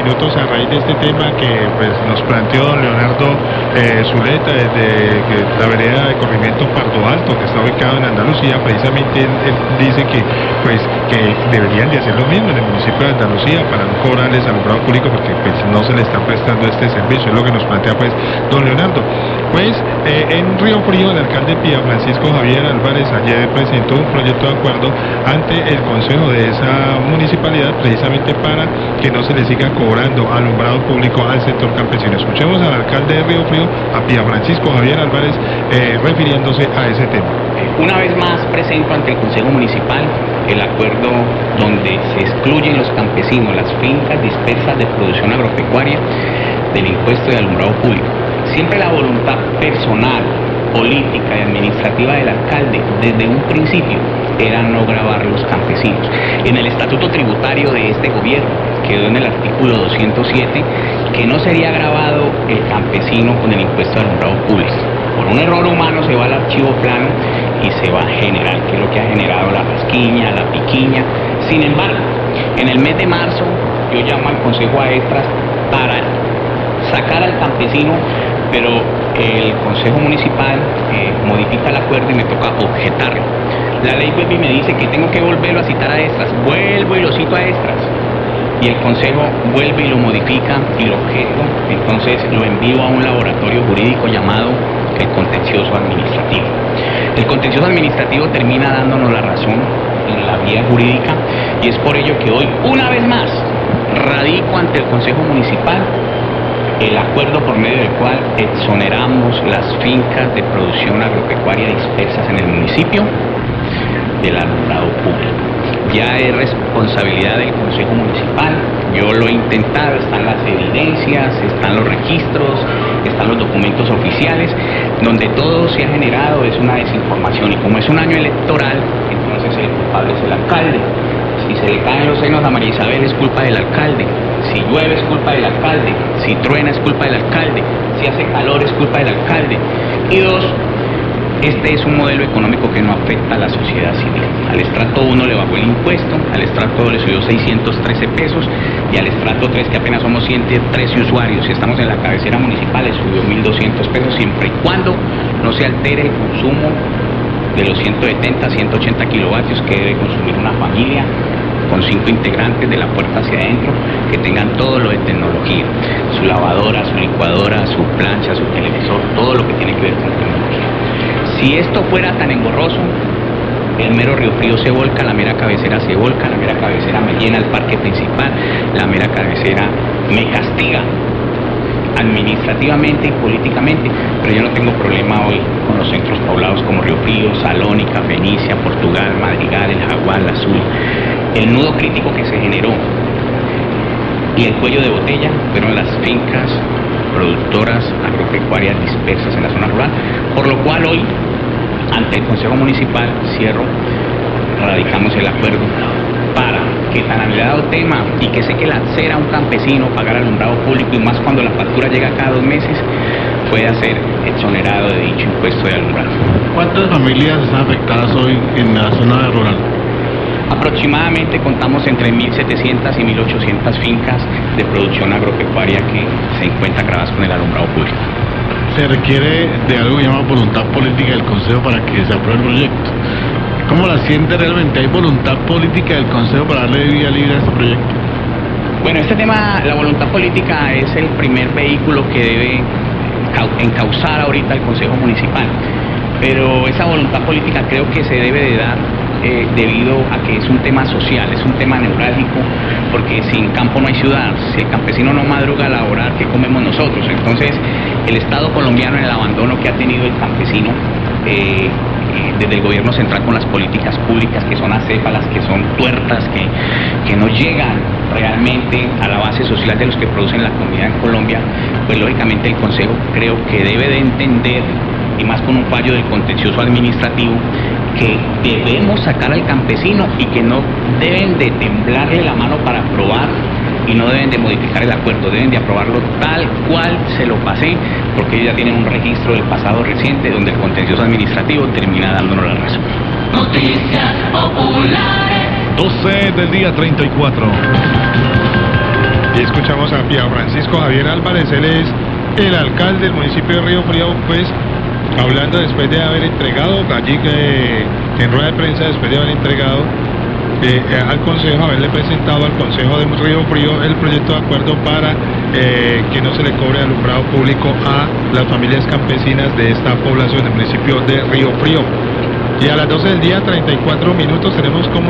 minutos a raíz de este tema que pues nos planteó don Leonardo Zuleta desde la vereda de corregimiento Pardo Alto, que está ubicado en Andalucía. Precisamente él dice que pues que deberían de hacer lo mismo en el municipio de Andalucía para no cobrarles alumbrado público, porque pues no se le está prestando este servicio. Es lo que nos plantea pues don Leonardo. Pues en Río Frío, el alcalde Pía Francisco Javier Álvarez ayer presentó un proyecto de acuerdo ante el consejo de esa municipalidad, precisamente para que no se le siga cobrando alumbrado público al sector campesino. Escuchemos al alcalde de Río Frío, a Pía Francisco Javier Álvarez, refiriéndose a ese tema. Una vez más presento ante el Consejo Municipal el acuerdo donde se excluyen los campesinos, las fincas dispersas de producción agropecuaria del impuesto de alumbrado público. Siempre la voluntad personal, política y administrativa del alcalde desde un principio era no gravar los campesinos. En el estatuto tributario de este gobierno quedó en el artículo 207 que no sería gravado el campesino con el impuesto de alumbrado público. Por un error humano se va al archivo plano y se va a generar, que es lo que ha generado la rasquiña, la piquiña. Sin embargo, en el mes de marzo yo llamo al Consejo a Extras para sacar al campesino, pero el Consejo Municipal modifica el acuerdo y me toca objetarlo. La ley vuelve y me dice que tengo que volverlo a citar a Extras. Vuelvo y lo cito a Extras. Y el Consejo vuelve y lo modifica y lo objeto. Entonces lo envío a un laboratorio jurídico llamado el contencioso administrativo. El contencioso administrativo termina dándonos la razón en la vía jurídica, y es por ello que hoy, una vez más, radico ante el Consejo Municipal el acuerdo por medio del cual exoneramos las fincas de producción agropecuaria dispersas en el municipio del alumbrado público. Ya es responsabilidad del Consejo Municipal, yo lo he intentado, están las evidencias, están los registros, están los documentos oficiales, donde todo se ha generado es una desinformación, y como es un año electoral, entonces el culpable es el alcalde. Si se le caen los senos a María Isabel es culpa del alcalde, si llueve es culpa del alcalde, si truena es culpa del alcalde, si hace calor es culpa del alcalde. Y dos, este es un modelo económico que no afecta a la sociedad civil. Al estrato 1 le bajó el impuesto, al estrato 2 le subió 613 pesos y al estrato 3, que apenas somos 113 usuarios, si estamos en la cabecera municipal, le subió 1.200 pesos, siempre y cuando no se altere el consumo de los 170 a 180 kilovatios que debe consumir una familia con 5 integrantes de la puerta hacia adentro, que tengan todo lo de tecnología, su lavadora, su licuadora, su plancha, su televisor, todo lo que tiene que ver con tecnología. Si esto fuera tan engorroso, el mero Río Frío se volca, la mera cabecera se volca, la mera cabecera me llena el parque principal, la mera cabecera me castiga administrativamente y políticamente, pero yo no tengo problema hoy con los centros poblados como Río Frío, Salónica, Fenicia, Portugal, Madrigal, El Jaguar, La Azul. El nudo crítico que se generó y el cuello de botella fueron las fincas productoras agropecuarias dispersas en la zona rural, por lo cual hoy, ante el Consejo Municipal, radicamos el acuerdo para que tan anhelado tema, y que sé que la hacer a un campesino pagar alumbrado público, y más cuando la factura llega cada 2 meses, pueda ser exonerado de dicho impuesto de alumbrado. ¿Cuántas familias están afectadas hoy en la zona rural? Aproximadamente contamos entre 1.700 y 1.800 fincas de producción agropecuaria que se encuentran grabadas con el alumbrado público. Se requiere de algo que llama voluntad política del Consejo para que se apruebe el proyecto. ¿Cómo la siente realmente? ¿Hay voluntad política del Consejo para darle vía libre a este proyecto? Bueno, este tema, la voluntad política es el primer vehículo que debe encauzar ahorita el Consejo Municipal, pero esa voluntad política creo que se debe de dar debido a que es un tema social, es un tema neurálgico, porque sin campo no hay ciudad. Si el campesino no madruga a laborar, ¿qué comemos nosotros? Entonces, el Estado colombiano, en el abandono que ha tenido el campesino, desde el gobierno central con las políticas públicas que son acéfalas, que son tuertas, que no llegan realmente a la base social de los que producen la comida en Colombia, pues lógicamente el Consejo creo que debe de entender, y más con un fallo del contencioso administrativo, que debemos sacar al campesino y que no deben de temblarle la mano para aprobar, y no deben de modificar el acuerdo, deben de aprobarlo tal cual se lo pasé, porque ellos ya tienen un registro del pasado reciente donde el contencioso administrativo termina dándonos la razón. Noticias populares. 12 del día 34. Y escuchamos a Pia Francisco Javier Álvarez, él es el alcalde del municipio de Río Frío, pues hablando después de haber entregado, allí en rueda de prensa, después de haber entregado al Consejo, haberle presentado al Consejo de Río Frío el proyecto de acuerdo para que no se le cobre alumbrado público a las familias campesinas de esta población del municipio de Río Frío. Y a las 12 del día, 34 minutos, tenemos como